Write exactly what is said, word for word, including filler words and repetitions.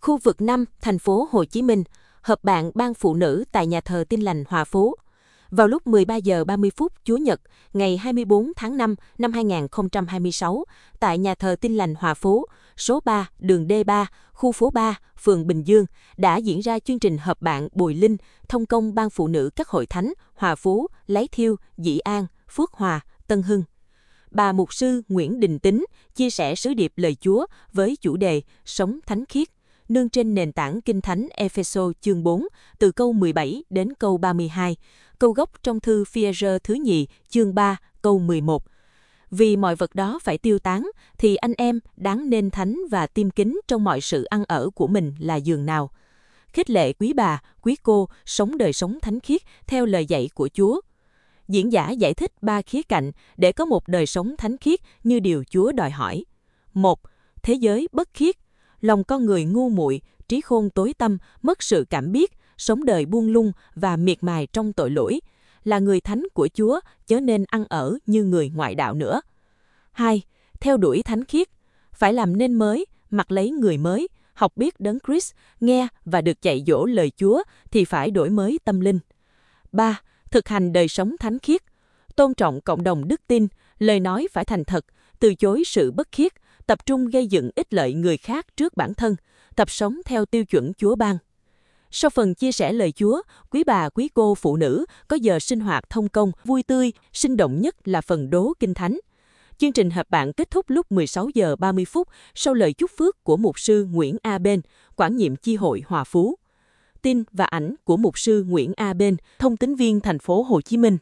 Khu vực năm, thành phố Hồ Chí Minh, họp bạn Ban Phụ nữ tại nhà thờ Tin Lành Hòa Phú. Vào lúc mười ba giờ ba mươi phút Chủ nhật, ngày hai mươi tư tháng năm năm hai nghìn không trăm hai mươi sáu, tại nhà thờ Tin Lành Hòa Phú, số ba, đường D ba, khu phố ba, phường Bình Dương, đã diễn ra chương trình họp bạn Bùi Linh, thông công Ban Phụ nữ các hội thánh Hòa Phú, Lái Thiêu, Dĩ An, Phước Hòa, Tân Hưng. Bà mục sư Nguyễn Đình Tính chia sẻ sứ điệp lời Chúa với chủ đề Sống thánh khiết, nương trên nền tảng Kinh Thánh Ê-phê-sô chương bốn, từ câu mười bảy đến câu ba mươi hai, câu gốc trong thư Phi-e-rơ thứ nhì chương ba, câu mười một. Vì mọi vật đó phải tiêu tán, thì anh em đáng nên thánh và tim kính trong mọi sự ăn ở của mình là giường nào. Khích lệ quý bà, quý cô sống đời sống thánh khiết theo lời dạy của Chúa. Diễn giả giải thích ba khía cạnh để có một đời sống thánh khiết như điều Chúa đòi hỏi. một. Thế giới bất khiết. Lòng con người ngu muội, trí khôn tối tăm, mất sự cảm biết, sống đời buông lung và miệt mài trong tội lỗi. Là người thánh của Chúa, chớ nên ăn ở như người ngoại đạo nữa. hai. Theo đuổi thánh khiết. Phải làm nên mới, mặc lấy người mới, học biết đấng Christ, nghe và được dạy dỗ lời Chúa thì phải đổi mới tâm linh. ba. Thực hành đời sống thánh khiết. Tôn trọng cộng đồng đức tin, lời nói phải thành thật, từ chối sự bất khiết, tập trung gây dựng ích lợi người khác trước bản thân, tập sống theo tiêu chuẩn Chúa ban. Sau phần chia sẻ lời Chúa, quý bà quý cô phụ nữ có giờ sinh hoạt thông công, vui tươi, sinh động nhất là phần đố Kinh Thánh. Chương trình họp bạn kết thúc lúc mười sáu giờ ba mươi phút sau lời chúc phước của mục sư Nguyễn A. Bên, quản nhiệm chi hội Hòa Phú. Tin và ảnh của mục sư Nguyễn A. Bên, thông tín viên thành phố Hồ Chí Minh.